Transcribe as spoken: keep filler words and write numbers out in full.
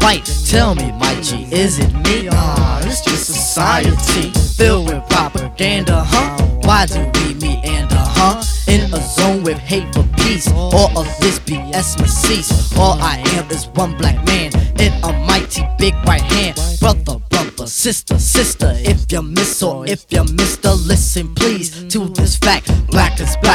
right. Tell me, my G, is it me? Nah, it's just society filled with propaganda, huh? Why do we meander, huh? In a zone with hate for peace, all of this B S must cease. All I am is one black man in a mighty big right hand. Brother, brother, sister, sister, if you miss or if you mister, listen please to this fact. Black is black.